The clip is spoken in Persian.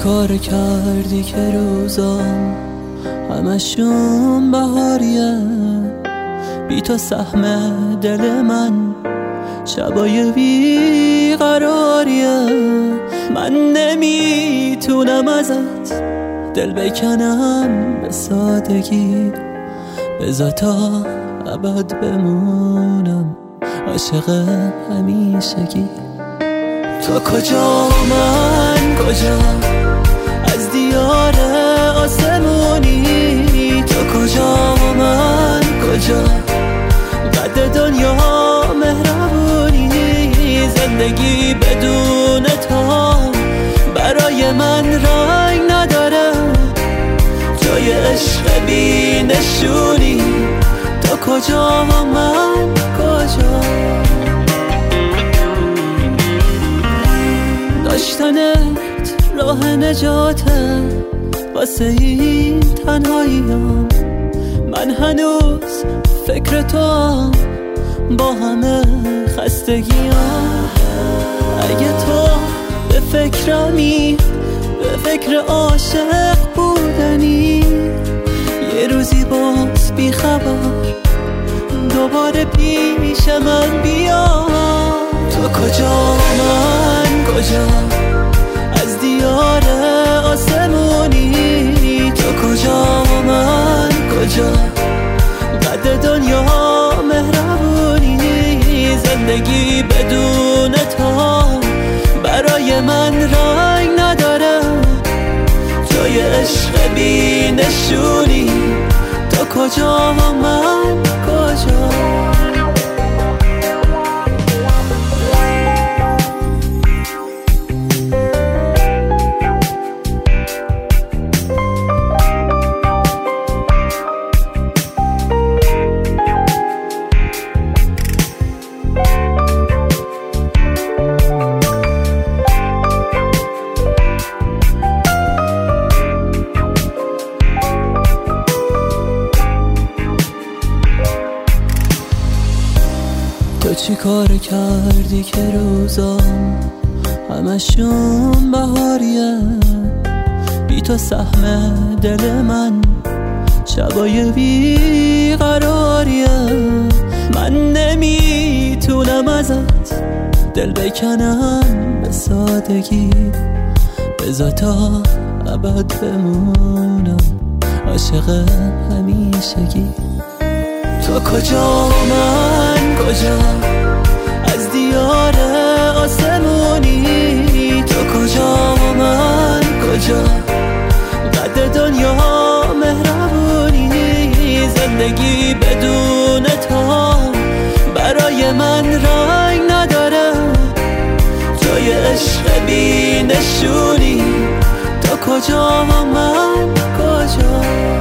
کار کردی که روزام همشون بهاریه، بی تو سهم دل من شبای بیقراریه. من نمیتونم ازت دل بکنم به سادگی، بذار تا ابد بمونم عاشق همیشگی. تو کجا من کجا، از دیار آسمونی؟ تو کجا من کجا، قد دنیا مهربونی؟ زندگی بدون تو برای من رنگ نداره، جای عشق بی نشونی. تو کجا من کجا، داشتنت راه نجاته واسه این تنهاییم. من هنوز فکر تو با همه خستگیم. اگه تو به فکرمی، به فکر عاشق بودنی، یه روزی باز بی خبر دوباره پیش من بیا. تو کجا من کجا، از دیار آسمونی؟ تو کجا من کجا، قد دنیا مهربونی؟ زندگی بدون تو برای من رنگ نداره، جای عشق بی نشونی. تو کجا من کجا. تو چی کار کردی که روزام همشون بهاریه، بی تو سهم دل من شبای بیقراریه. من نمیتونم ازت دل بکنم به سادگی، بذار تا ابد بمونم عاشق همیشگی. تو کجا من کجا، از دیار آسمونی؟ تو کجا من کجا، قد دنیا مهربونی؟ زندگی بدون تو برای من رنگ نداره، جای عشق بی نشونی. تو کجا من کجا.